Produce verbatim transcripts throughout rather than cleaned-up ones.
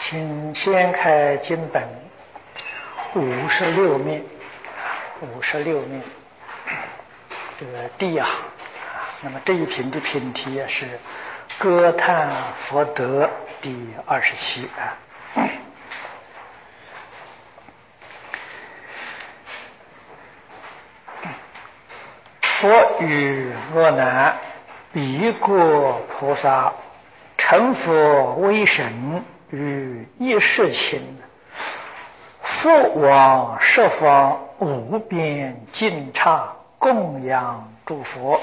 请掀开经本五十六面，五十六面这个第一行，那么这一品的品题是歌叹佛德第二十七啊。佛与阿难彼国菩萨成佛为神于一世情，复往十方无边尽刹供养诸佛。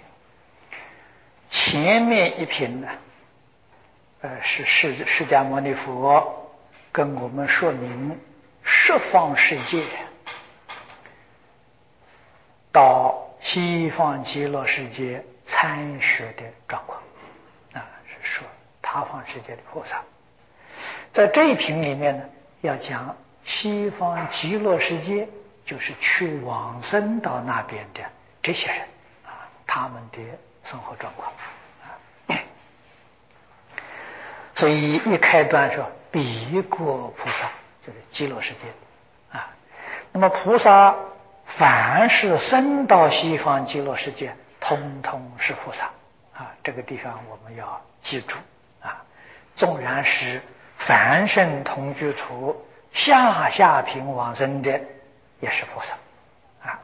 前面一品呢，呃，是释释迦牟尼佛跟我们说明十方世界到西方极乐世界参学的状况啊，是说他方世界的菩萨。在这一品里面呢，要讲西方极乐世界，就是去往生到那边的这些人啊，他们的生活状况啊。所以一开端说彼国菩萨，就是极乐世界啊。那么菩萨凡是生到西方极乐世界，通通是菩萨啊！这个地方我们要记住啊！纵然是凡圣同居土下下品往生的，也是菩萨啊！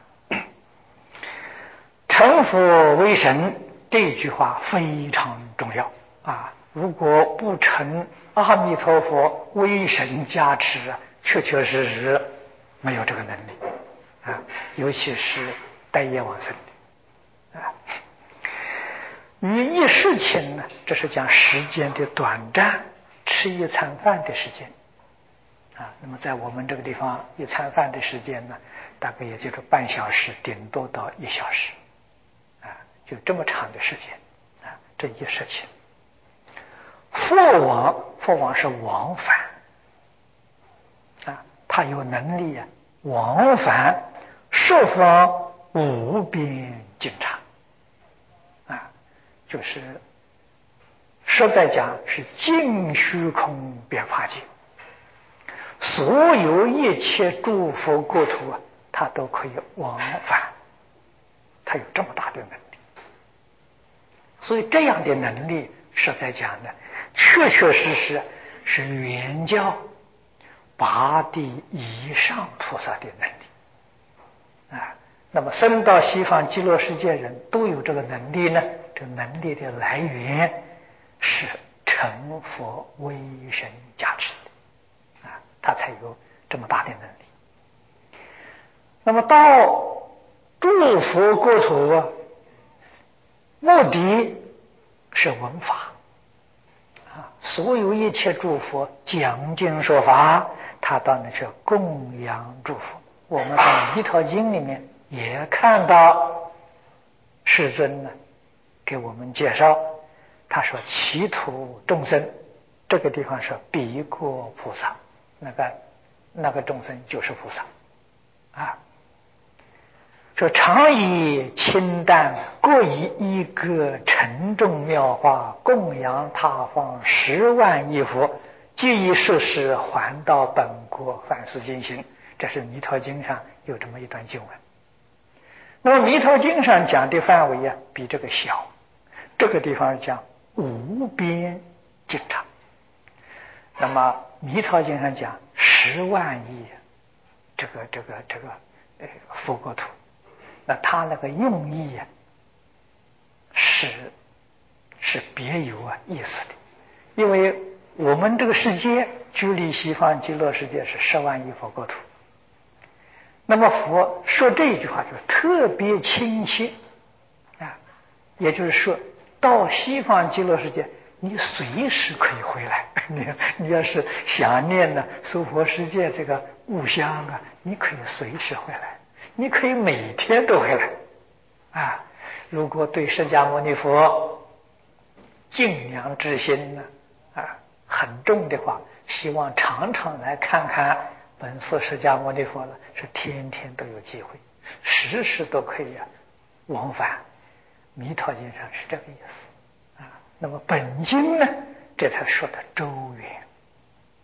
成佛为神这句话非常重要啊！如果不成阿弥陀佛为神加持，确确实实没有这个能力。啊，尤其是待业往生的啊，于一世情呢，这是讲时间的短暂，吃一餐饭的时间啊。那么在我们这个地方，一餐饭的时间呢，大概也就是半小时，顶多到一小时啊，就这么长的时间啊。这一世情，佛往，佛往是往返啊，他有能力啊，往返十方无边尽刹啊，就是实在讲是尽虚空遍法界，所有一切诸佛国土啊，它都可以往返，它有这么大的能力。所以这样的能力，实在讲呢，确确实实是远较八地以上菩萨的能力。啊，那么生到西方极乐世界人都有这个能力呢，这个能力的来源是成佛为神加持的啊，他才有这么大的能力。那么到诸佛国土啊，目的是闻法啊，所有一切诸佛讲经说法，他当然是供养诸佛。我们在《弥陀经》里面也看到世尊呢给我们介绍，他说其土众生，这个地方是彼国菩萨，那个那个众生就是菩萨啊。说常以清淡，各以一个沉重妙法供养他方十万亿佛，皆以世事还到本国，凡事进行。这是《弥陀经》上有这么一段经文。那么《弥陀经》上讲的范围啊，比这个小。这个地方讲无边尽刹，那么《弥陀经》上讲十万亿，这个这个这个呃佛国土，那他那个用意啊，是是别有啊意思的，因为我们这个世界距离西方极乐世界是十万亿佛国土。那么佛说这一句话就特别亲切啊，也就是说到西方极乐世界，你随时可以回来。你你要是想念呢娑婆世界这个故乡啊，你可以随时回来，你可以每天都回来啊。如果对释迦牟尼佛敬仰之心呢啊很重的话，希望常常来看看本师释迦牟尼佛了，是天天都有机会，时时都可以啊往返。弥陀经上是这个意思啊。那么本经呢，这才说的周远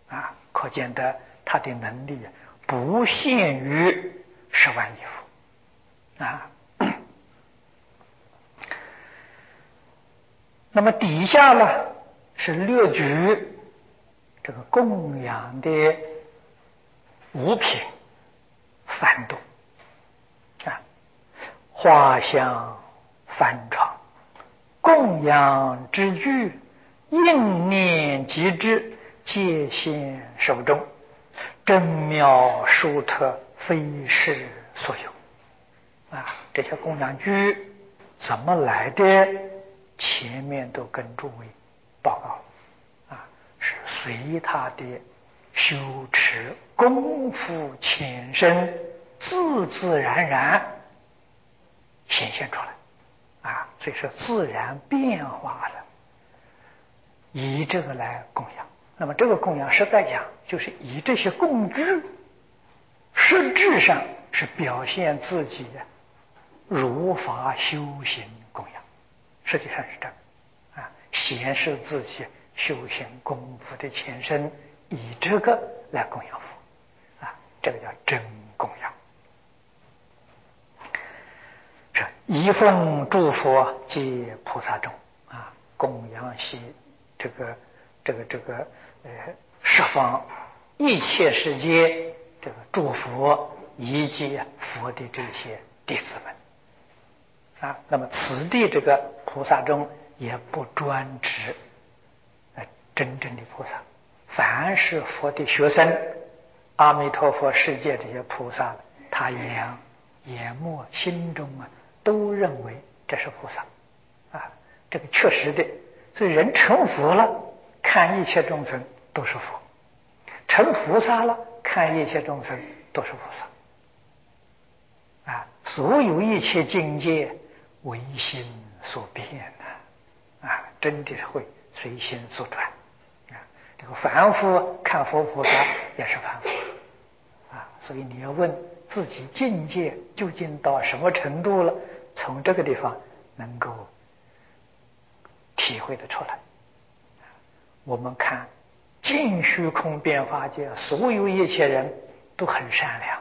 啊，可见得他的能力不限于十万亿佛啊。那么底下呢是列举这个供养的物品繁多啊，画像、幡床、供养之具、应念即至，皆现手中，真妙殊特，非是所有啊。这些供养具怎么来的？前面都跟诸位报告啊，是随他的修持功夫浅深，自自然然显现出来啊，所以说自然变化的，以这个来供养。那么这个供养实在讲，就是以这些工具，实质上是表现自己如法修行供养。实际上是这个啊，显示自己修行功夫的前身，以这个来供养佛啊，这个叫真供养。这一奉诸佛皆菩萨众啊，供养系这个这个这个呃十方一切世界这个诸佛以及佛的这些弟子们。啊，那么此地这个菩萨中也不专指呃真正的菩萨，凡是佛的学生，阿弥陀佛世界这些菩萨，他眼眼目心中啊都认为这是菩萨啊，这个确实的。所以人成佛了，看一切众生都是佛；成菩萨了，看一切众生都是菩萨啊。所有一切境界唯心所变呐、啊，啊，真的是会随心所转啊。这个凡夫看佛菩萨也是凡夫啊，所以你要问自己境界究竟到什么程度了，从这个地方能够体会得出来。我们看尽虚空变化界，所有一切人都很善良，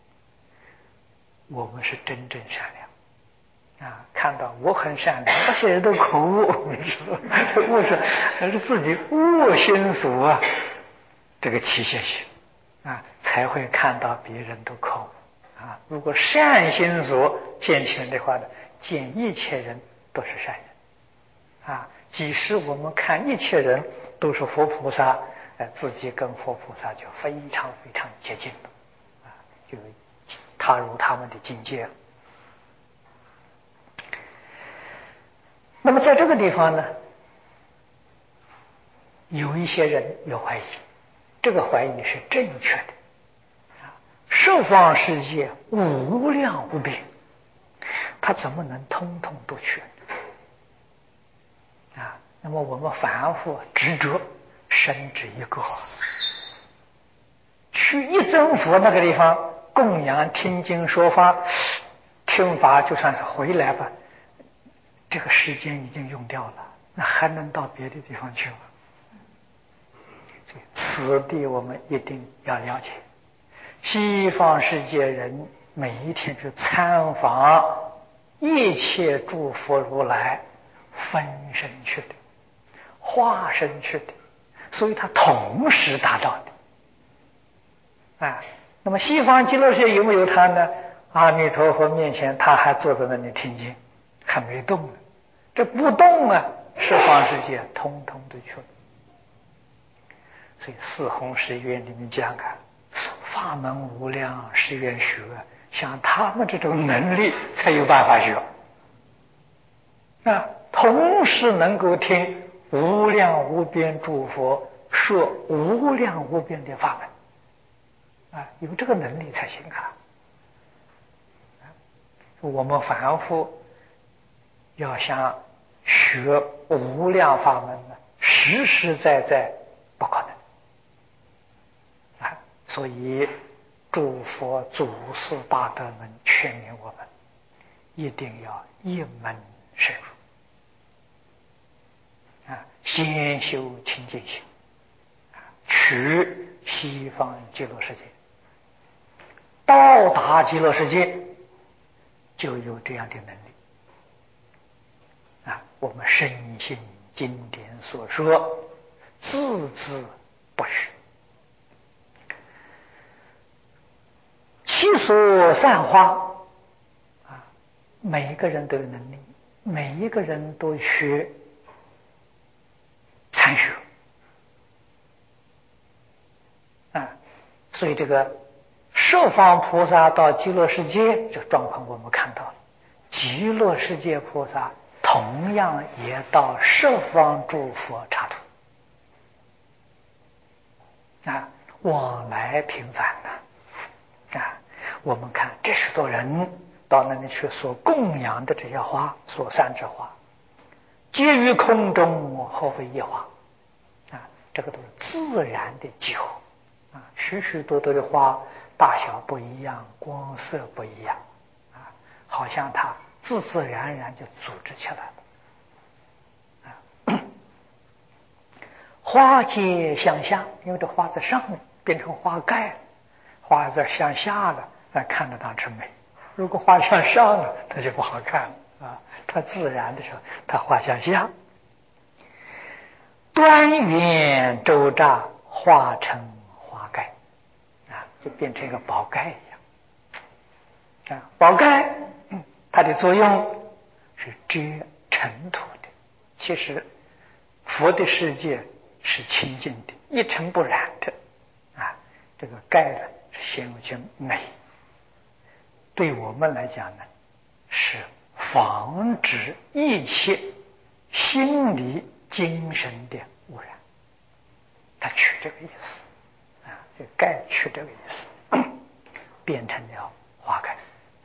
我们是真正善良。啊，看到我很善良，那些人都口误，这误是那是自己恶心所啊，这个起现行啊，才会看到别人都口误啊。如果善心所现前的话呢，见一切人都是善人啊。即使我们看一切人都是佛菩萨，呃，自己跟佛菩萨就非常非常接近了啊，就踏入他们的境界了。那么在这个地方呢，有一些人有怀疑，这个怀疑是正确的啊。十方世界无量无边，他怎么能通通都去啊？那么我们凡夫执着深只一个，去一真佛那个地方供养听经说法，听法就算是回来吧，这个时间已经用掉了，那还能到别的地方去吗？此地我们一定要了解，西方世界人每一天去参访一切诸佛如来，分身去的，化身去的，所以他同时达到的啊。那么西方极乐世界有没有他呢？阿弥陀佛面前他还坐在那里听经，还没动呢。这不动啊，十方世界通通都去了。所以四弘誓愿里面讲啊，法门无量，誓愿学，像他们这种能力才有办法学啊，同时能够听无量无边诸佛说无量无边的法门啊，有这个能力才行啊。我们凡夫要想学无量法门呢，实实在在不可能啊！所以诸佛祖师大德们劝勉我们，一定要一门深入啊，先修清净心啊， 取西方极乐世界。到达极乐世界就有这样的能力啊！我们深信经典所说，字字不虚。其所散花啊，每一个人都有能力，每一个人都学参学啊，所以这个十方菩萨到极乐世界这状况我们看到了，极乐世界菩萨同样也到十方诸佛刹土啊，往来频繁呐啊！我们看这许多人到那里去所供养的这些花，所散之花，皆于空中，合为一花啊！这个都是自然的集合啊，许许多多的花，大小不一样，光色不一样啊，好像它自自然然就组织起来了啊。花皆向下，因为这花在上面变成花盖了，花在向下了，那看着它是美；如果花向上了，它就不好看了啊。它自然的时候，它花向下，端圆周匝，化成花盖啊，就变成一个宝盖一样啊。宝盖它的作用是遮尘土的，其实佛的世界是清净的，一尘不染的啊。这个盖呢是显有些美，对我们来讲呢是防止一切心理精神的污染，他取这个意思啊，这个盖取这个意思，变成了花盖。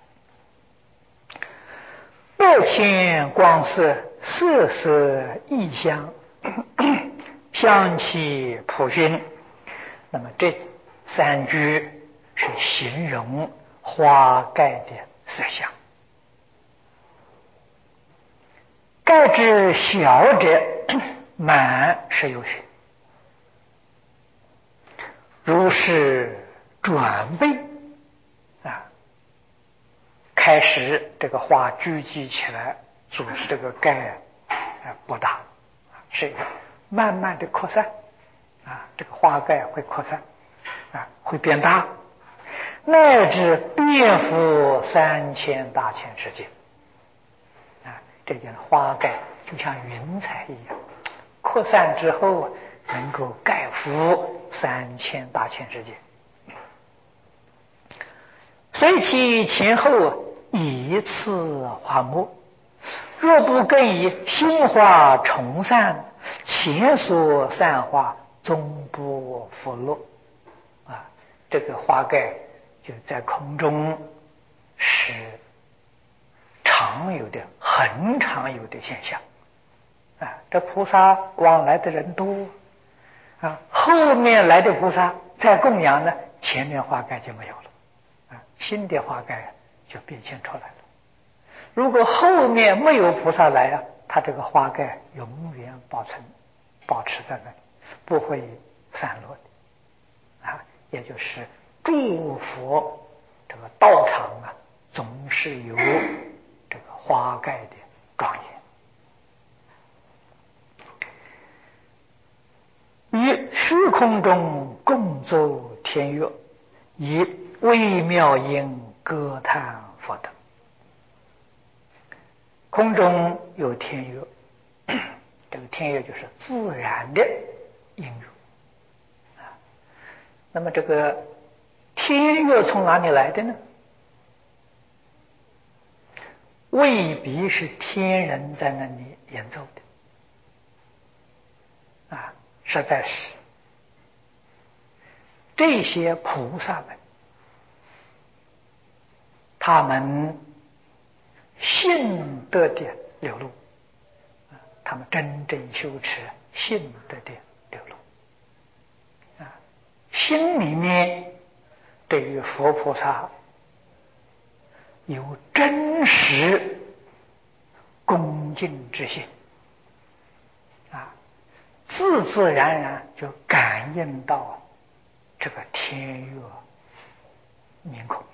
百千光色，色色异香，香气普熏。那么这三句是形容花盖的色相。盖之小者，满十有许，如是转倍啊，开始这个花聚集起来，组织这个盖啊不大，是慢慢的扩散啊，这个花盖会扩散啊，会变大，乃至遍覆三千大千世界啊，这件花盖就像云彩一样，扩散之后能够盖覆三千大千世界。随其前后以次花末，若不更以新花重散，前所散花终不复落啊！这个花盖就在空中是常有的、很常有的现象啊！这菩萨往来的人多啊，后面来的菩萨再供养呢，前面花盖就没有了啊，新的花盖就变现出来了。如果后面没有菩萨来啊，它这个花盖永远保存、保持在那里，不会散落的啊。也就是诸佛这个道场啊，总是有这个花盖的庄严。于虚空中共奏天乐，以微妙音歌叹佛等。空中有天乐，这个天乐就是自然的音乐啊。那么这个天乐从哪里来的呢？未必是天人在那里演奏的啊，实在是这些菩萨们，他们信德的流露，他们真正修持信德的流露啊，心里面对于佛菩萨有真实恭敬之心啊， 自自然然就感应到这个天乐明空，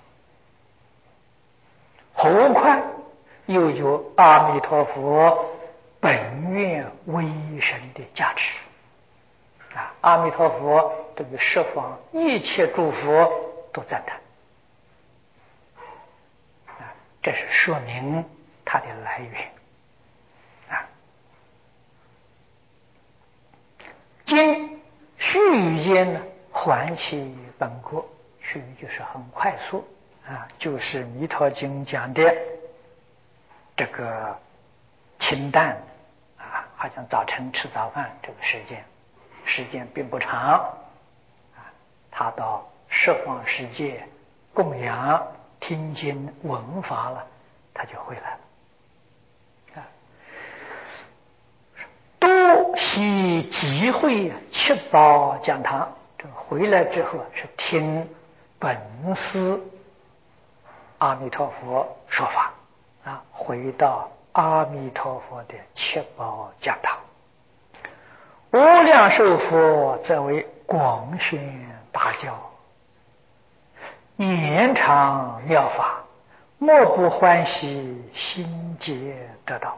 何况又有阿弥陀佛本愿威神的加持啊！阿弥陀佛对于十方一切诸佛都赞叹啊，这是说明它的来源啊。今须臾间呢，还其本国，须臾就是很快速啊，就是《弥陀经》讲的这个清淡啊，好像早晨吃早饭这个时间，时间并不长啊。他到十方世界供养、听经、闻法了，他就回来了啊。多悉集会七宝讲堂，这个回来之后是听本师阿弥陀佛说法啊，回到阿弥陀佛的七宝讲堂。无量寿佛则为广宣大教，延长妙法，莫不欢喜心结得道。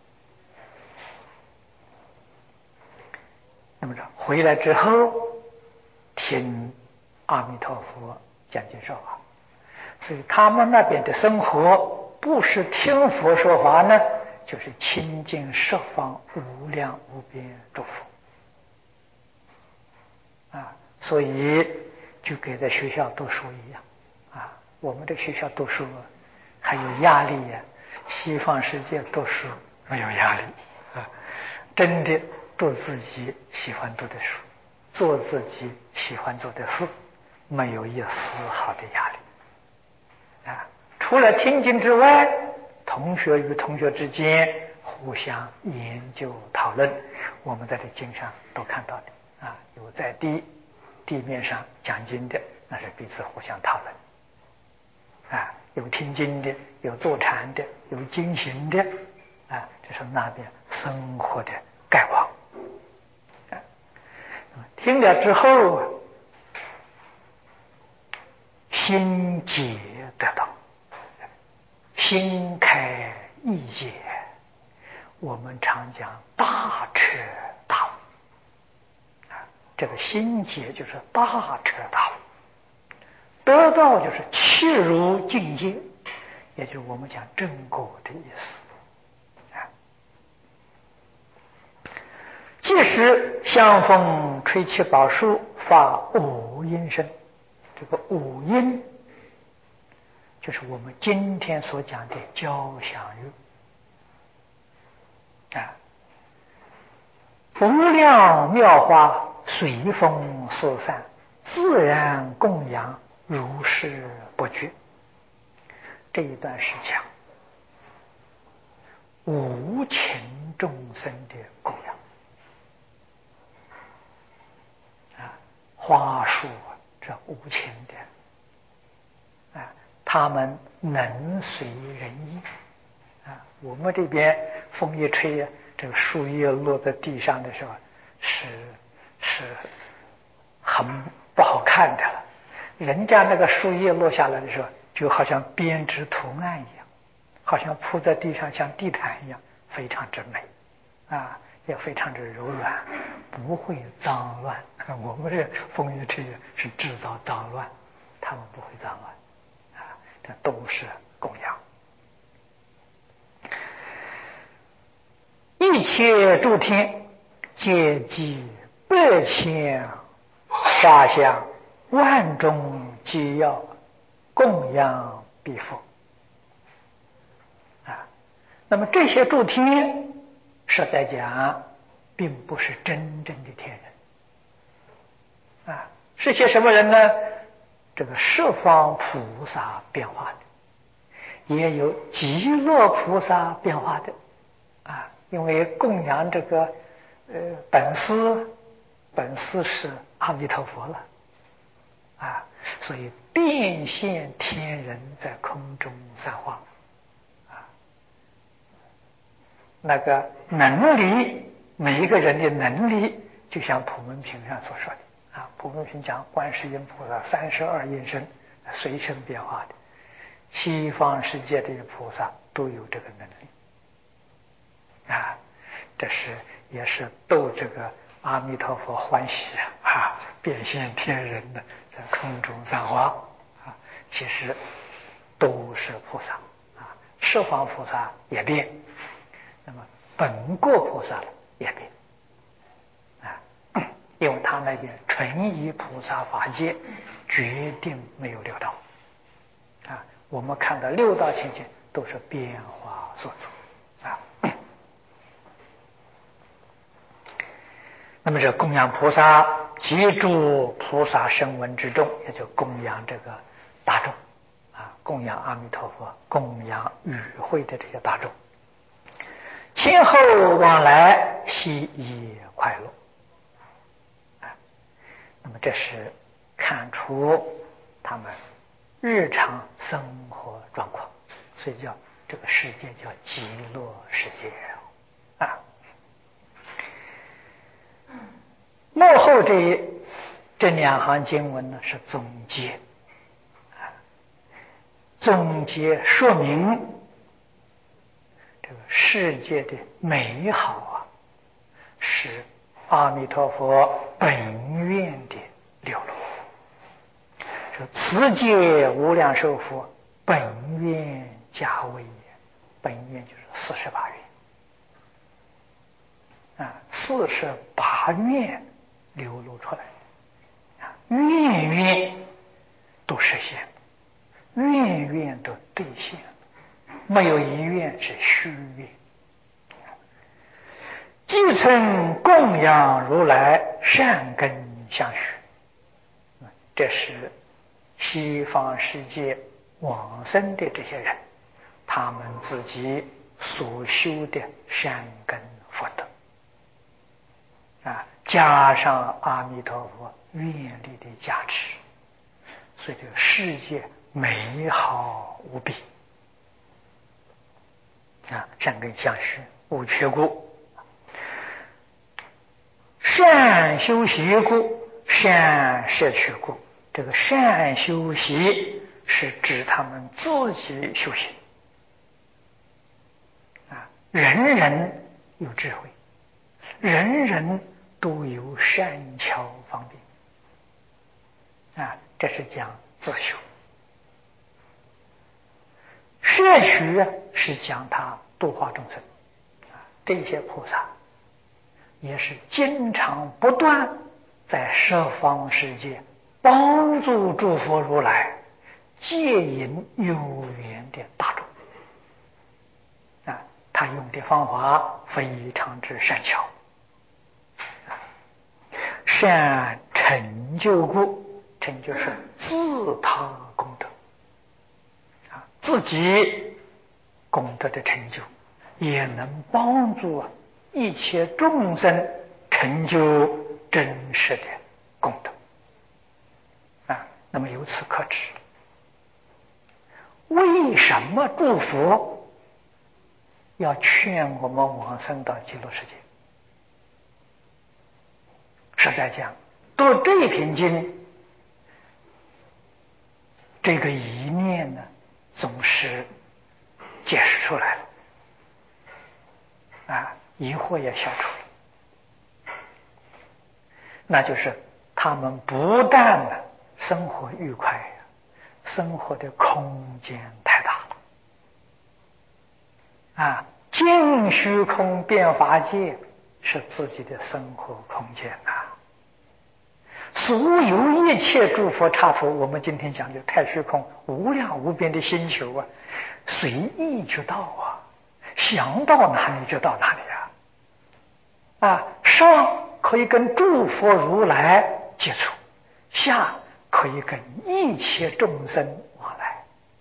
那么这回来之后听阿弥陀佛讲经说法，所以他们那边的生活不是听佛说法呢，就是亲近十方无量无边诸佛啊，所以就跟在学校读书一样啊。我们的学校读书还有压力呀、啊，西方世界读书没有压力啊，真的读自己喜欢读的书，做自己喜欢做的事，没有一丝毫的压力啊。除了听经之外，同学与同学之间互相研究讨论，我们在这经上都看到的啊，有在地地面上讲经的，那是彼此互相讨论啊；有听经的，有坐禅的，有经行的啊，这是那边生活的概况啊。听了之后啊，心解得到，心开意解。我们常讲大彻大悟啊，这个心解就是大彻大悟，得到就是契入境界，也就是我们讲正果的意思啊。即使相逢吹气宝树，发五音声，这个五音就是我们今天所讲的交响乐啊，无量妙花随风四散，自然供养，如是不绝。这一段是讲无情众生的供养啊，花树这无情的啊，他们能随人意啊。我们这边风一吹啊，这个树叶落在地上的时候是是很不好看的了。人家那个树叶落下来的时候，就好像编织图案一样，好像铺在地上像地毯一样，非常之美啊，也非常之柔软，不会脏乱。我们这风一吹是制造脏乱，他们不会脏乱啊，这都是供养。一切诸天皆集百千花香，万种机要，供养彼佛啊。那么这些诸天实在讲并不是真正的天人啊，是些什么人呢？这个十方菩萨变化的，也有极乐菩萨变化的啊。因为供养这个呃本师，本师是阿弥陀佛了啊，所以变现天人在空中散花啊。那个能力，每一个人的能力就像普门品上所说的啊，普门品讲观世音菩萨三十二应身，随身变化的。西方世界的菩萨都有这个能力啊，这是也是逗这个阿弥陀佛欢喜啊，啊变现天人的在空中散花啊，其实都是菩萨啊，十方菩萨也变，那么本国菩萨也变啊，因为他那边纯以菩萨法界，决定没有六道啊。我们看到六道情形都是变化所作啊。那么这供养菩萨，集诸菩萨声闻之众，也就供养这个大众啊，供养阿弥陀佛，供养与会的这些大众，前后往来，悉以快乐啊。那么这是看出他们日常生活状况，所以叫这个世界叫极乐世界啊。幕后这这两行经文呢是总结啊，总结说明这个世界的美好啊，是阿弥陀佛本愿的流露。此界无量寿佛本愿加为也，本愿就是四十八愿啊，四十八愿流露出来啊，愿愿都实现，愿愿都兑现，没有一愿是虚愿。继承供养如来善根相续，这是西方世界往生的这些人，他们自己所修的善根福德啊，加上阿弥陀佛愿力的加持，所以这个世界美好无比啊，善根相续无缺故，善修习故，善摄取故。这个善修习是指他们自己修行啊，人人有智慧，人人都有善巧方便啊，这是讲自修。摄取是讲他度化众生啊，这些菩萨也是经常不断在十方世界帮助诸佛如来接引有缘的大众啊，他用的方法非常之善巧，善成就故，成就是自他功德啊，自己功德的成就，也能帮助一切众生成就真实的功德。那么由此可知，为什么诸佛要劝我们往生到极乐世界？实在讲，读这篇经，这个疑念呢，总是解释出来了，啊，疑惑也消除了。那就是他们不但呢生活愉快，生活的空间太大了啊！净虚空变法界是自己的生活空间呐、啊。所有一切诸佛刹土，我们今天讲的太虚空无量无边的星球啊，随意就到啊，想到哪里就到哪里啊！啊，上可以跟诸佛如来接触，下可以跟一切众生往来。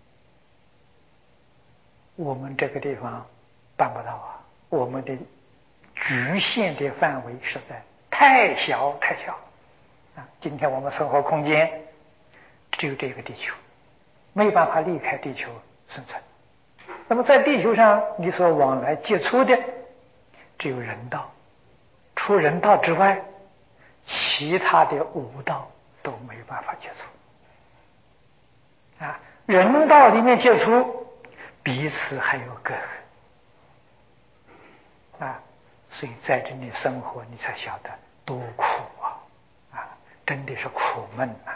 我们这个地方办不到啊，我们的局限的范围实在太小太小啊！今天我们生活空间只有这个地球，没办法离开地球生存。那么在地球上你所往来接触的只有人道，除人道之外其他的五道都没有办法接触啊。人道里面接触，彼此还有隔阂啊，所以在这里生活，你才晓得多苦啊！啊，真的是苦闷呐！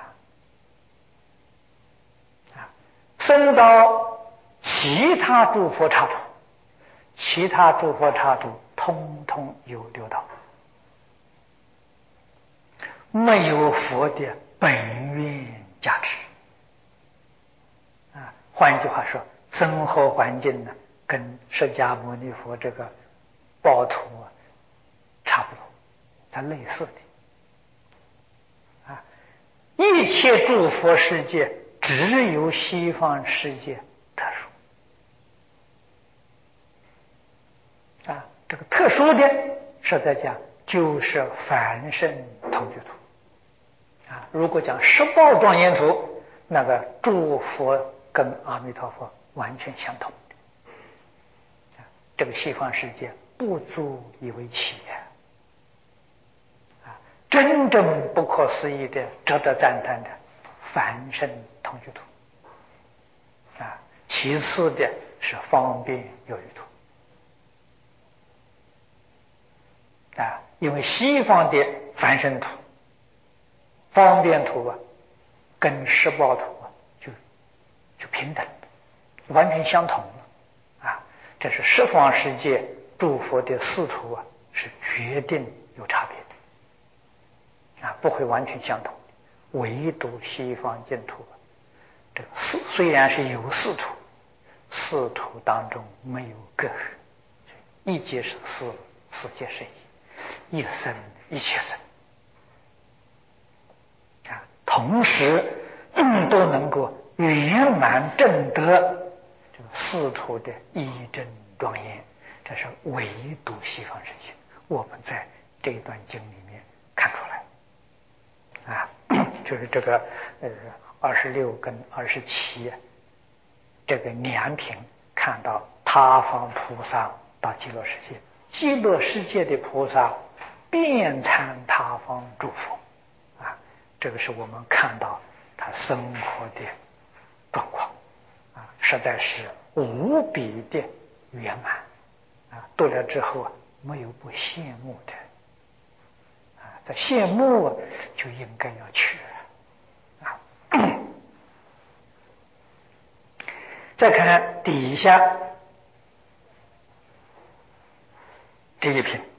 啊，升到其他诸佛刹土，其他诸佛刹土通通有六道，没有佛的本愿加持啊。换一句话说，生活环境呢，跟释迦牟尼佛这个报土啊差不多，它类似的啊。一切诸佛世界只有西方世界特殊啊，这个特殊的实在讲就是凡圣同居土啊。如果讲十报庄严土，那个诸佛跟阿弥陀佛完全相同的，这个西方世界不足以为奇啊！真正不可思议的、值得赞叹的凡圣同居土啊。其次的是方便有余土啊，因为西方的凡圣土、方便土啊，跟十报土啊就就平等，完全相同了啊。这是十方世界诸佛的四土啊，是决定有差别的啊，不会完全相同的。唯独西方净土啊，这个四虽然是有四土，四土当中没有隔阂，一皆是四，四皆是一，一生一切生啊，同时、嗯、都能够圆满证得这个四土的一真庄严，这是唯独西方世界。我们在这一段经里面看出来啊，就是这个呃二十六跟二十七这个两品，看到他方菩萨到极乐世界，极乐世界的菩萨遍参他方诸佛啊，这个是我们看到他生活的状况啊，实在是无比的圆满啊！读了之后啊，没有不羡慕的啊，这羡慕就应该要去啊。再看底下这一品，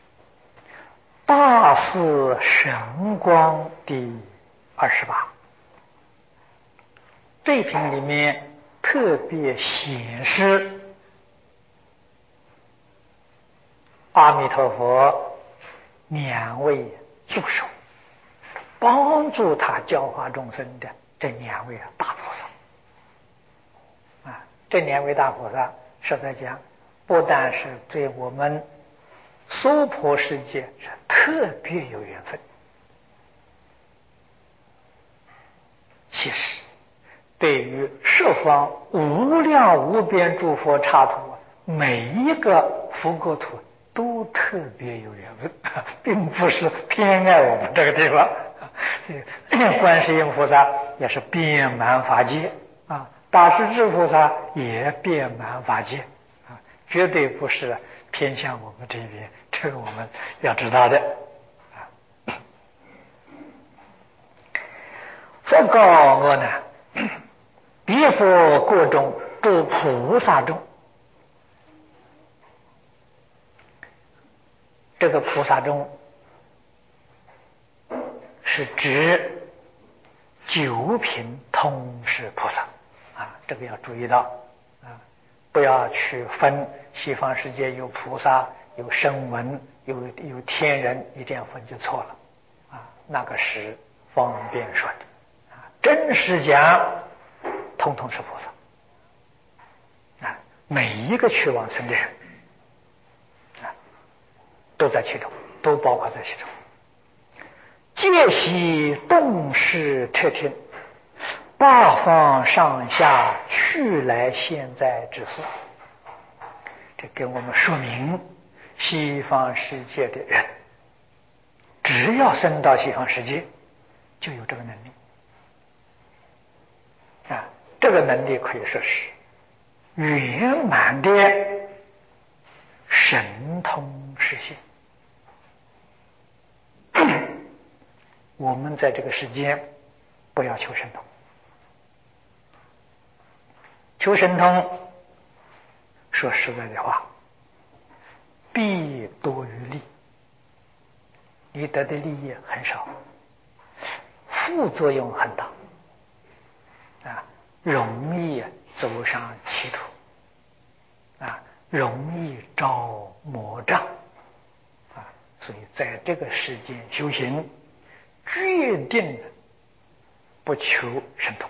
大士神光第二十八，这一品里面特别显示阿弥陀佛两位助手，帮助他教化众生的这两位大菩萨啊，这两位大菩萨实在讲，不但是对我们娑婆世界是特别有缘分，其实对于十方无量无边诸佛刹土，每一个佛国土都特别有缘分，并不是偏爱我们这个地方。观世音菩萨也是遍满法界啊，大势至菩萨也遍满法界啊，绝对不是偏向我们这边，这个我们要知道的啊。佛告我呢，彼佛国中诸菩萨中，这个菩萨中是指九品通识菩萨啊，这个要注意到啊，不要去分西方世界有菩萨、有声闻、有有天人，你这样分就错了啊，那个是方便说的啊，真实讲通通是菩萨啊，每一个去往生的人啊，都在其中，都包括在其中。皆悉动识彻听，八方上下去来现在之事，这给我们说明西方世界的人只要生到西方世界，就有这个能力啊！这个能力可以说是圆满的神通实现。我们在这个世间不要求神通，求神通，说实在的话，弊多于利，你得的利益很少，副作用很大啊，容易走上歧途啊，容易招魔障啊，所以在这个世间修行，决定不求神通，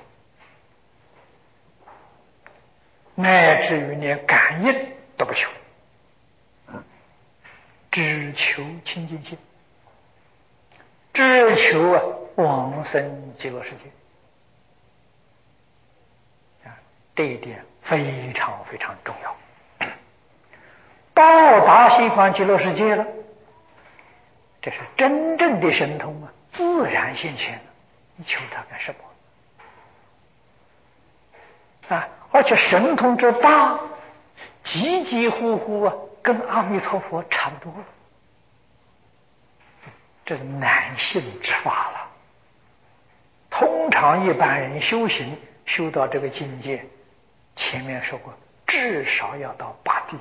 乃至于连感应都不求，只求清净心，只求啊往生极乐世界啊，这一点非常非常重要。到达西方极乐世界了，这是真正的神通啊，自然现前了，你求他干什么啊？而且神通之大，几几乎乎啊，跟阿弥陀佛差不多了。这是难信之法了。通常一般人修行修到这个境界，前面说过，至少要到八地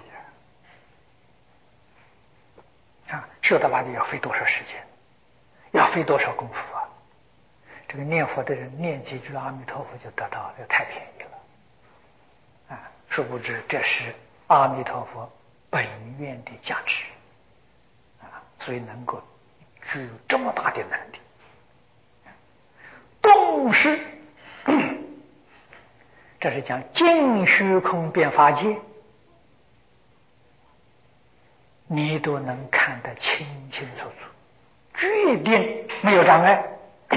啊！修到八地要费多少时间？要费多少功夫啊？这个念佛的人念几句阿弥陀佛就得到了，这太便宜了啊！殊不知这是阿弥陀佛本愿的加持啊，所以能够具有这么大的能力。动识，这是讲尽虚空遍法界，你都能看得清清楚楚，决定没有障碍。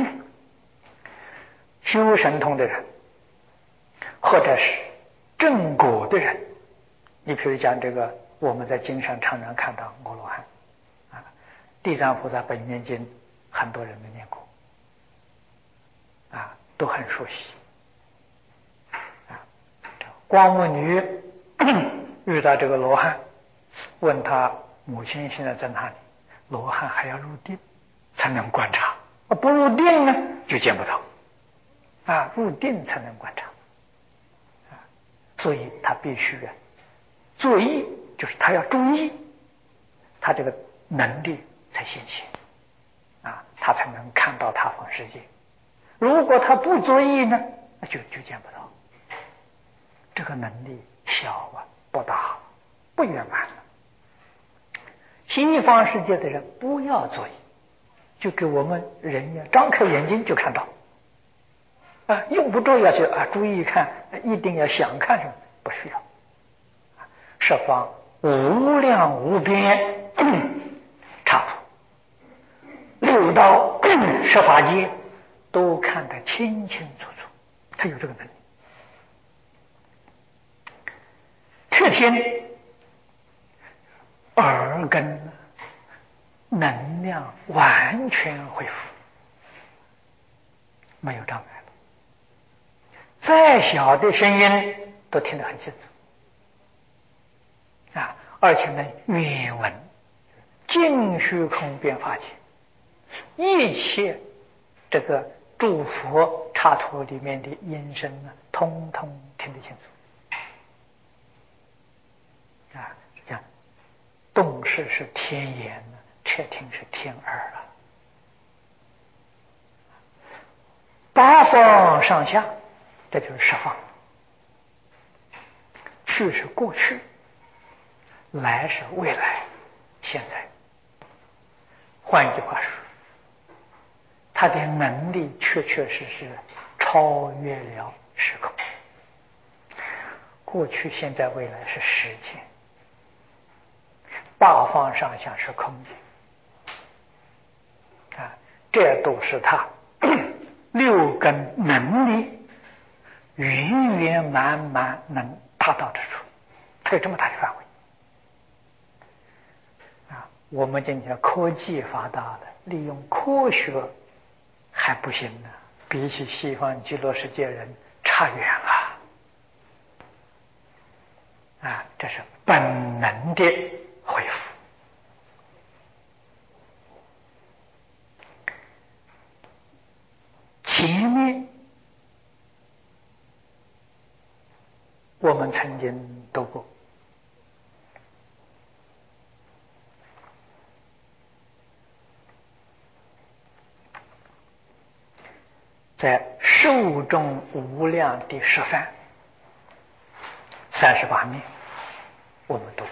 修神通的人，或者是正果的人，你比如讲这个，我们在经上常常看到阿罗汉啊，地藏菩萨本愿经，很多人没念过啊，都很熟悉啊。光目女遇到这个罗汉，问他母亲现在在哪里，罗汉还要入定才能观察，不入定呢就见不到啊，入定才能观察啊，所以他必须啊注意，就是他要注意，他这个能力才显现啊，他才能看到他方世界。如果他不注意呢，那就就见不到，这个能力小啊，不大，不圆满了。西方世界的人不要注意，就给我们人呀张开眼睛就看到啊，用不着要去啊注意看，一定要想看什么，不需要。十方无量无边刹土，六道十法界都看得清清楚楚，他有这个能力。特天耳根能量完全恢复，没有障碍了，再小的声音都听得很清楚啊，而且呢远闻尽虚空遍法界，一切这个诸佛刹土里面的音声呢，通通听得清楚啊。这样动识是天眼呢，彻听是天耳了。八方上下，这就是十方。去是过去，来是未来，现在。换一句话说，他的能力确确实实超越了时空。过去、现在、未来是时间，八方上下是空间啊，这都是他六根能力圆圆满满能达到之处，它有这么大的范围啊！ 我们今天科技发达了，利用科学还不行呢，比起西方极乐世界人差远了。啊，这是本能的恢复。前面我们曾经读过，在受众无量第十三三十八面，我们读过。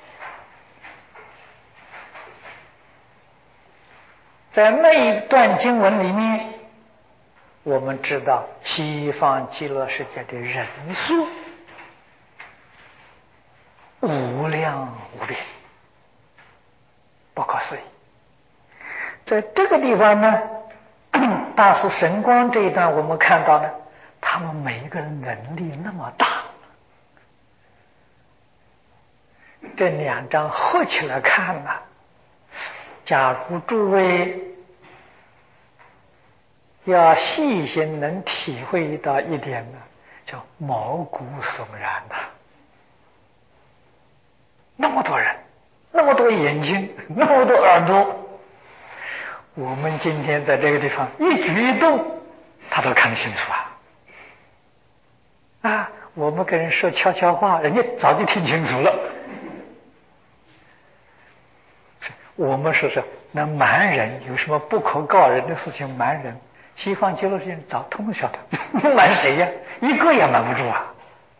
在那一段经文里面，我们知道西方极乐世界的人数无量无边，不可思议。在这个地方呢，大师神光这一段我们看到呢，他们每一个人能力那么大，这两张合起来看啊，假如诸位要细心能体会到一点呢，叫毛骨悚然呐、啊！那么多人，那么多眼睛，那么多耳朵，我们今天在这个地方一举一动，他都看得清楚啊！啊，我们跟人说悄悄话，人家早就听清楚了。我们说是那瞒人有什么不可告人的事情瞒人？西方极乐世界早通晓得，瞒谁呀？一个也瞒不住啊！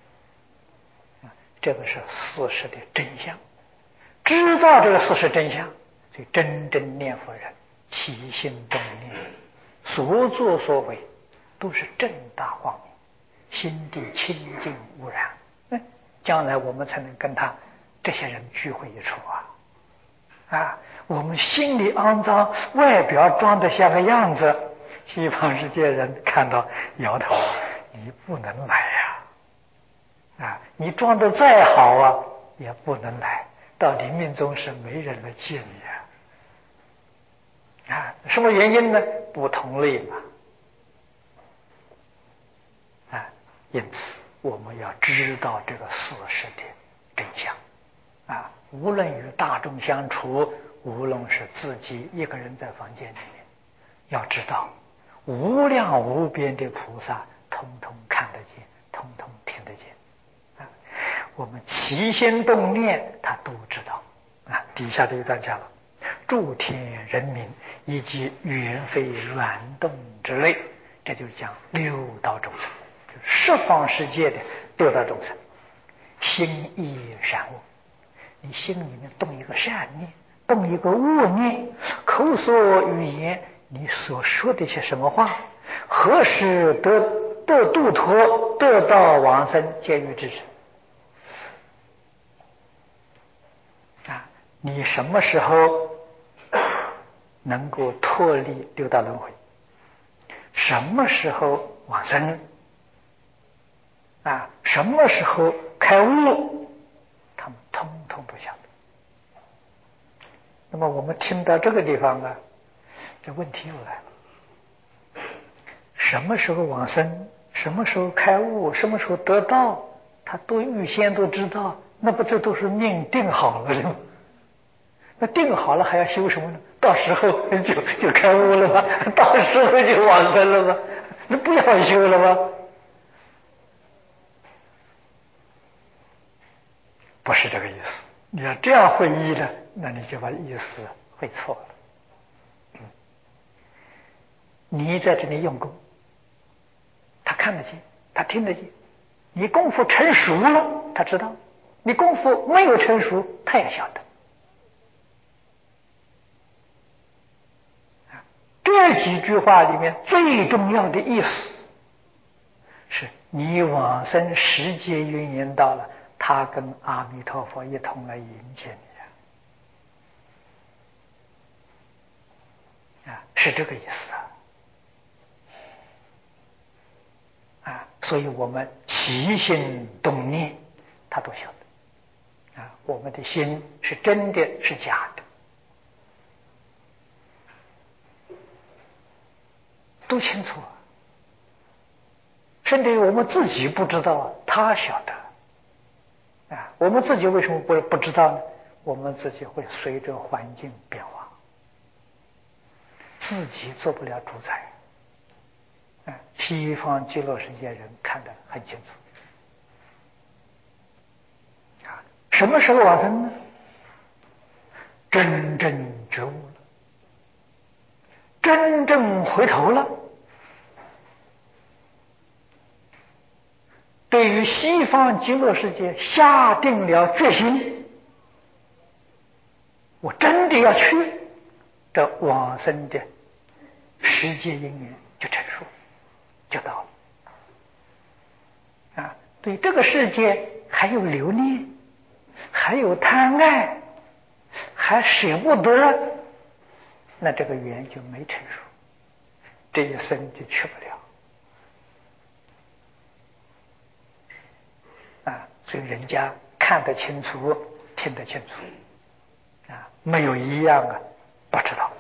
这个是事实的真相，知道这个事实真相，所以真正念佛人起心动念，所作所为都是正大光明，心地清净无染。嗯，将来我们才能跟他这些人聚会一处啊！啊，我们心里肮脏，外表装得像个样子，西方世界人看到摇头，你不能来呀！啊，你装得再好啊，也不能来，到临命终时没人来见你啊！啊，什么原因呢？不同类嘛。啊，因此我们要知道这个事实的真相。啊，无论与大众相处，无论是自己一个人在房间里面，要知道无量无边的菩萨通通看得见，通通听得见。啊，我们起心动念他都知道。啊，底下这一段讲了，诸天人民以及缘非缘动之类，这就是讲六道众生，就是十方世界的六道众生，心意善恶。你心里面动一个善念，动一个恶念，口所语言，你所说的些什么话，何时得得度脱，得到往生，皆于知之。啊，你什么时候能够脱离六道轮回？什么时候往生？啊，什么时候开悟？他们通通都晓得。那么我们听到这个地方啊，这问题又来了：什么时候往生？什么时候开悟？什么时候得道？他都预先都知道，那不这都是命定好了的吗？那定好了还要修什么呢？到时候就就开悟了吗？到时候就往生了吗？那不要修了吗？不是这个意思。你要这样会意呢，那你就把意思会错了。嗯，你在这里用功，他看得见，他听得见。你功夫成熟了，他知道；你功夫没有成熟，他也晓得。这几句话里面最重要的意思是，你往生时节云缘到了，他跟阿弥陀佛一同来迎接你啊！啊，是这个意思啊！啊，所以我们起心动念，他都晓得啊。我们的心是真的是假的都清楚啊。甚至于我们自己不知道，他晓得啊。我们自己为什么不不知道呢？我们自己会随着环境变化，自己做不了主宰。啊，西方极乐世界人看得很清楚。啊，什么时候往生呢？真正觉悟了，真正回头了，对于西方极乐世界下定了决心，我真的要去，这往生的世界因缘就成熟，就到了。啊，对这个世界还有留恋，还有贪爱，还舍不得，那这个缘就没成熟，这一生就去不了。啊，所以人家看得清楚，听得清楚，啊，没有一样啊不知道。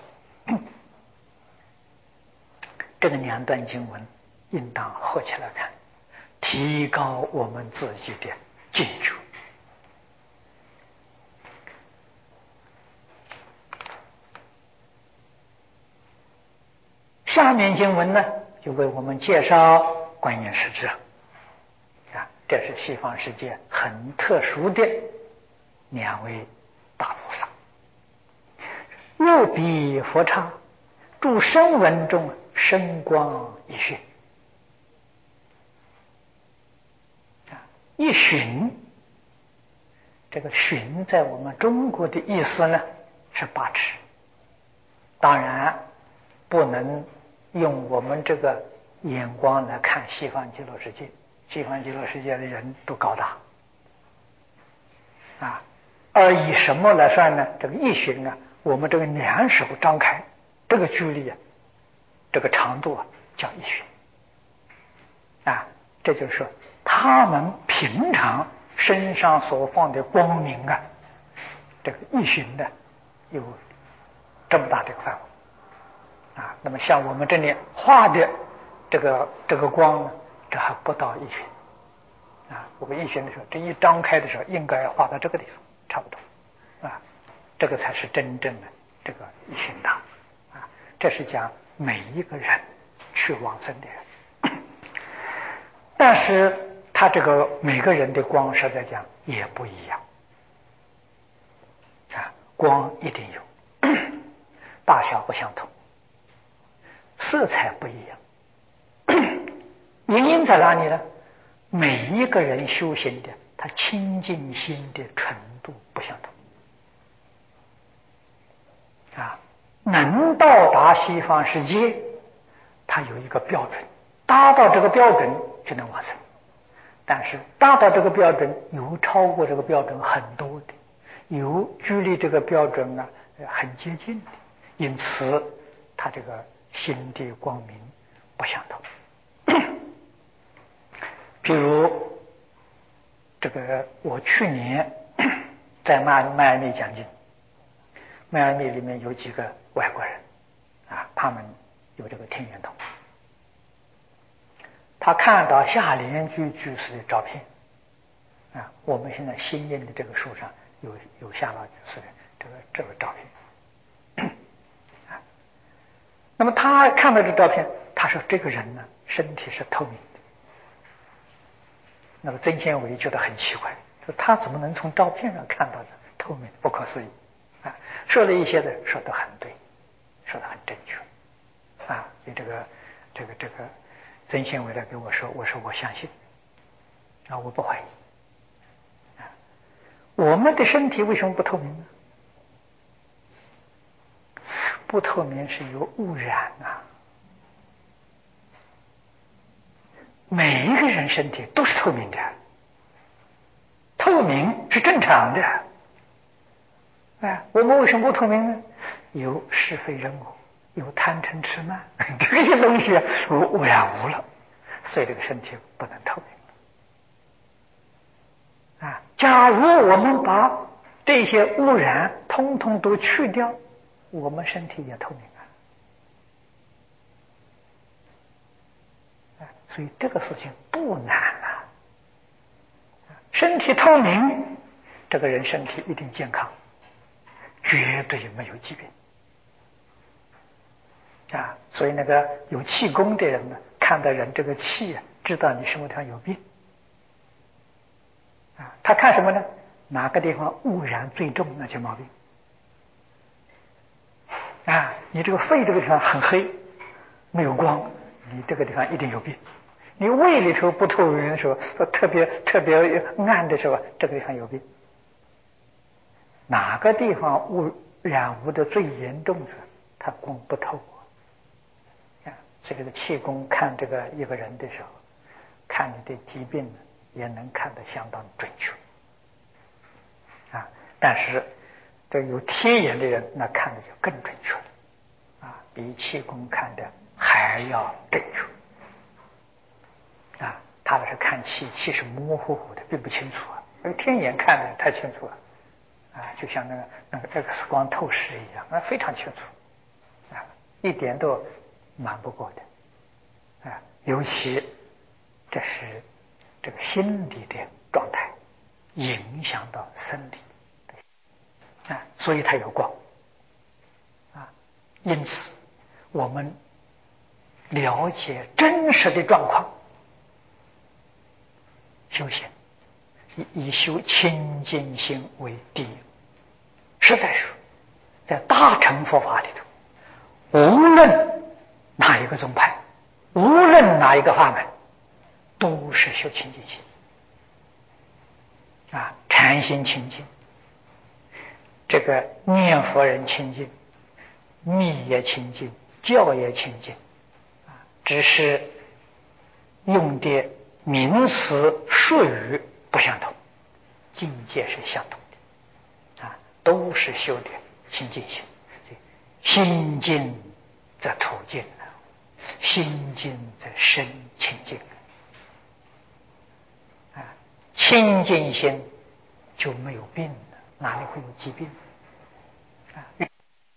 这个两段经文应当合起来看，提高我们自己的境界。下面经文呢，就为我们介绍观音实质。啊，这是西方世界很特殊的两位大菩萨。右比佛刹，住声闻中，声光一眩。啊，一旬，这个旬在我们中国的意思呢是八尺，当然不能用我们这个眼光来看西方极乐世界，西方极乐世界的人都高大啊，而以什么来算呢？这个一旬啊，我们这个两手张开，这个距离啊，这个长度啊，叫一旬啊。这就是说，他们平常身上所放的光明啊，这个一旬的有这么大的一个范围。啊，那么像我们这里画的这个这个光呢，这还不到一旬啊。我们一旬的时候，这一张开的时候，应该画到这个地方，差不多啊。这个才是真正的这个一旬大啊。这是讲每一个人去往生的人，但是他这个每个人的光，实在讲也不一样啊，光一定有，大小不相同。色彩不一样，原因在哪里呢？每一个人修行的他清净心的程度不相同啊，能到达西方世界，他有一个标准，达到这个标准就能往生。但是达到这个标准有超过这个标准很多的，有距离这个标准啊很接近的，因此他这个心地光明不相同。譬如这个我去年在迈迈阿密讲经，迈阿密里面有几个外国人啊，他们有这个天眼通，他看到夏莲居居士的照片啊，我们现在新印的这个书上有有夏老居士的这个这个照片。那么他看到这照片，他说这个人呢身体是透明的。那么曾宪伟觉得很奇怪，说他怎么能从照片上看到的透明，不可思议啊！说了一些的说得很对，说得很正确啊！所以这个这个这个曾宪伟来给我说，我说我相信啊，我不怀疑啊。我们的身体为什么不透明呢？不透明是有污染啊。每一个人身体都是透明的，透明是正常的。哎，我们为什么不透明呢？有是非人我，有贪嗔痴慢，这些东西污污染无了，所以这个身体不能透明。啊，假如我们把这些污染通通都去掉，我们身体也透明所以这个事情不难啊。身体透明，这个人身体一定健康，绝对没有疾病啊。所以那个有气功的人呢，看到人这个气啊，知道你什么地方有病啊。他看什么呢？哪个地方污染最重，那就毛病啊。你这个肺这个地方很黑，没有光，你这个地方一定有病。你胃里头不透明的时候，特别特别暗的时候，这个地方有病。哪个地方污染污的最严重的，它光不透啊。这个气功看这个一个人的时候，看你的疾病也能看得相当准确啊。但是这有天眼的人，那看的就更准确了啊，比气功看的还要准确。啊，他那是看气，气是模模糊糊的，并不清楚啊。而天眼看的太清楚了，啊，就像那个那个 X 光透视一样，那非常清楚，啊，一点都瞒不过的，啊，尤其这是这个心理的状态影响到生理，啊，所以它有光，啊，因此我们了解真实的状况。修行以以修清净心为第一。实在说，在大乘佛法里头，无论哪一个宗派，无论哪一个法门，都是修清净心啊，禅心清净，这个念佛人清净，密也清净，教也清净啊，只是用的名词术语不相同，境界是相同的啊，都是修的清净心。心净则土净，心净则身清净啊，清净心就没有病了，哪里会有疾病啊？